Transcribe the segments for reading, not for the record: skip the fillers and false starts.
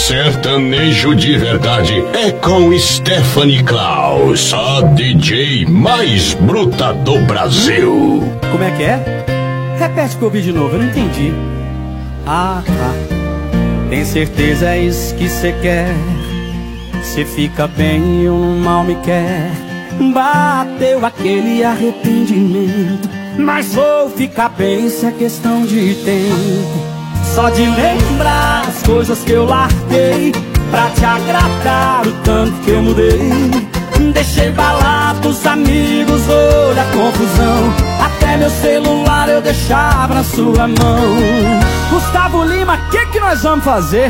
Sertanejo de verdade é com Stephanie Klaus, a DJ mais bruta do Brasil. Como é que é? Repete que eu ouvi de novo, eu não entendi. Ah, tá. Tem certeza é isso que cê quer? Cê fica bem e eu mal me quer. Bateu aquele arrependimento, mas vou ficar bem se é questão de tempo. Só de lembrar as coisas que eu larguei pra te agradar, o tanto que eu mudei. Deixei balado os amigos, olha a confusão. Até meu celular eu deixava na sua mão. Gustavo Lima, que nós vamos fazer?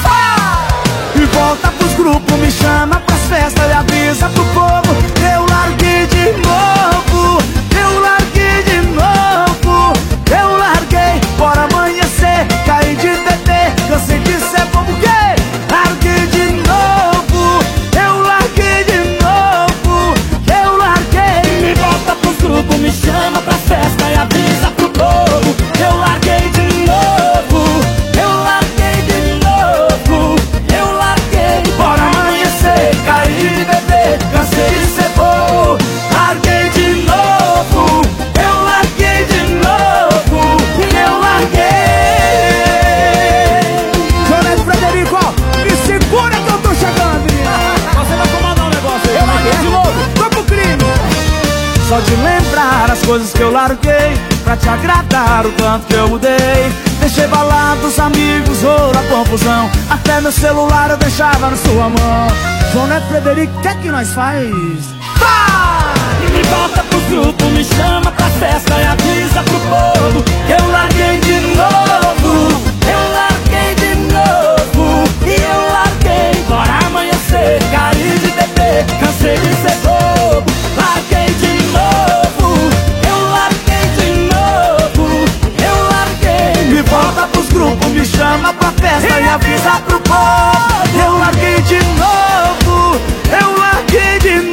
E volta pros grupos, me chama pras festas e avisa pro povo. Eu larguei de novo, eu larguei de novo. Eu larguei, bora amanhecer, caí de bebê, cansei de ser bobo, gay. Larguei de novo, eu larguei de novo, eu larguei. Me volta pros grupos, me chama pra festa e avisa pro povo. Eu larguei de novo, eu larguei de novo, eu larguei. Bora amanhecer, caí de bebê, cansei de ser bobo. Larguei de novo, eu larguei de novo, eu larguei. Joneto Frederico, me segura que eu tô chegando, menina. Você vai comandar um negócio aí. Eu larguei de novo, tô pro crime. Só de lembrar as coisas que eu larguei pra te agradar, o tanto que eu mudei. Deixei balado os amigos, ouro a confusão. Até meu celular eu deixava na sua mão. Joneto Frederico, o que nós faz? Vai! Me volta pro grupo, me chama pra festa e avisa pro povo. Eu larguei de novo, eu larguei de novo, e eu larguei. Bora amanhecer, caí de bebê, cansei de ser bobo. Larguei de novo, eu larguei de novo, eu larguei. Me volta pros grupos, me chama pra festa e avisa pro povo. Eu larguei de novo, eu larguei de novo.